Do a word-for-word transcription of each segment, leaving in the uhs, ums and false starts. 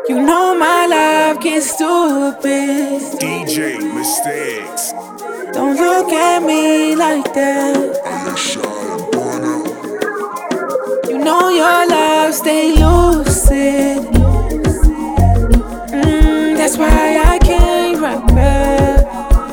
You know my love gets stupid. D J Mistakes. Don't look at me like that. You know your love stay lucid. Mm, that's why I can't run back.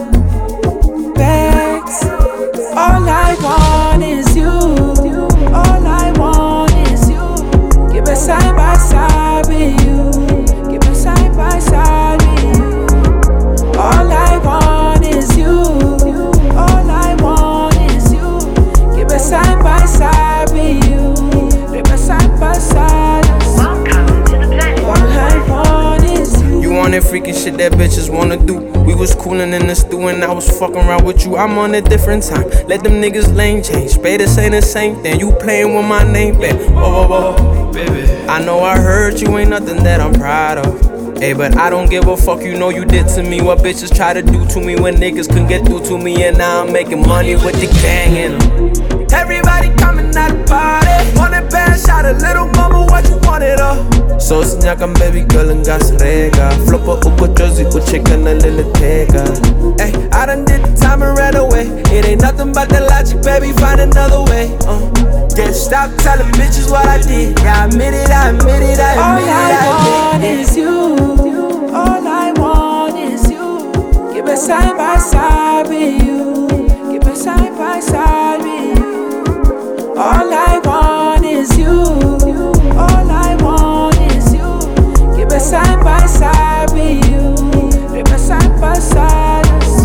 Backs. All I want is you. All I want is you. Give us side by side with you. Give us side by side with you. All I want is you. All I want is you. Give us side by side with you. Give us side by side. Welcome to the planet. All I want is you. You on that freaky shit that bitches wanna do. We was coolin' in the stew and I was fucking around with you. I'm on a different time. Let them niggas lane change. Spaders ain't the same thing. You playin' with my name back. Whoa, whoa, whoa, baby. I know I heard you ain't nothing that I'm proud of. Hey, but I don't give a fuck. You know you did to me what bitches try to do to me when niggas couldn't get through to me. And now I'm making money with the gang in them. Everybody coming out the party. Want a bad shot, a little mama, what you wanted up? So snyakan baby girl and gas rega. Flopper uko jersey ko chicken a little tega. Hey, I done did the time and ran away. It ain't nothing but the logic, baby, find another way. Uh, yeah, stop telling bitches what I did. Yeah, I admit it, I admit it, I admit All it, I I want admit it. is you. All I want is you. Give us side by side with you. Give us side by side with you. All I want is you. All I want is you. Give us side by side with you. Give us side by side.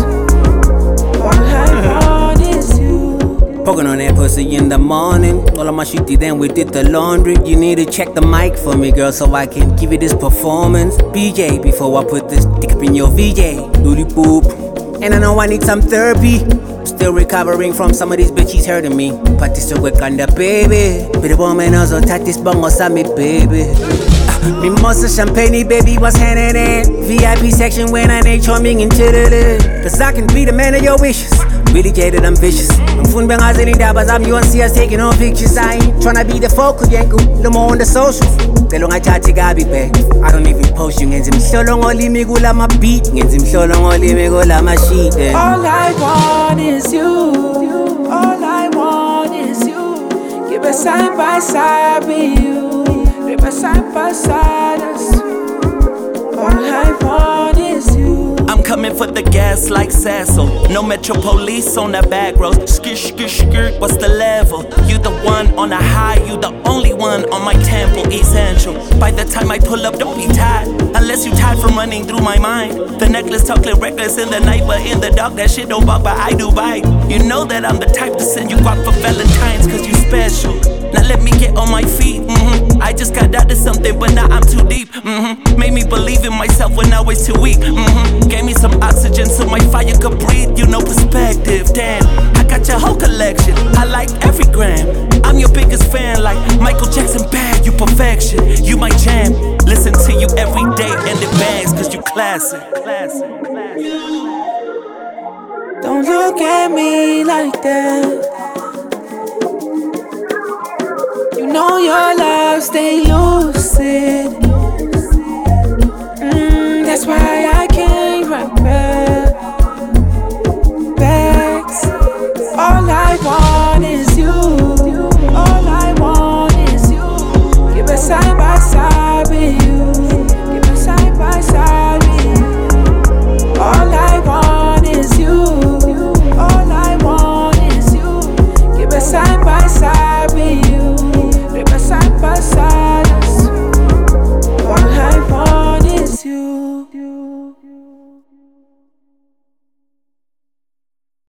All I want is you. Poking on that pussy in the morning. All of my shitty, then we did the laundry. You need to check the mic for me, girl, so I can give you this performance. B J, before I put this dick up in your V J. Doody poop. And I know I need some therapy. I'm still recovering from some of these bitches hurting me. Pati so quick on the baby. But the woman also tat this bongo sa me, baby. Uh, Mimosa champagne, baby, what's handing in? V I P section when I ain't charming into the lid. Cause I can be the man of your wishes. Really jaded, I'm vicious. I'm fun bang as any dabas, I'm you and see us taking on pictures. I ain't tryna be the focal yanko, no more on the socials. They long I try to gabi babe. I don't even post you ngenzi mhlolo only me gula my beat. Ngenzi mhlolo only me gula my sheet. All I want is you. All I want is you. Give us side by side with you. Give us side by side. All I want is you. I'm coming for the gas like Sasso. No metro police on that back road. Skish, skish, skirt, what's the level? You the one on the high, you the only one on my temple, essential. By the time I pull up, don't be tired. Unless you tired from running through my mind. The necklace talking reckless in the night, but in the dark, that shit don't bug, but I do bite. You know that I'm the type to send you guap for Valentine's, cause you special. Now let me get on my feet, mm-hmm. I just got out of something, but now I'm too deep, mm-hmm. Made me believe in myself when I was too weak, mm-hmm. Gave me some oxygen so my fire could breathe, you know perspective, damn. I got your whole collection, I like every gram. I'm your biggest fan, like Michael Jackson, bad, you perfection. You my jam, listen to you every day and it bangs, cause you classic, classic, classic. Don't look at me like that. You know your love stay lucid. Mm, that's why I can't run back. Backs. All I want is you. All I want is you. Give us side